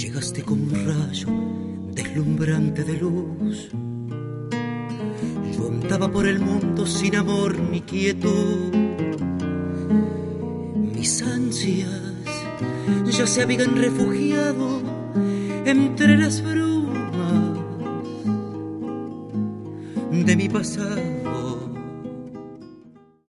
Llegaste como un rayo deslumbrante de luz. Yo andaba por el mundo sin amor ni quietud. Mis ansias ya se habían refugiado entre las brumas de mi pasado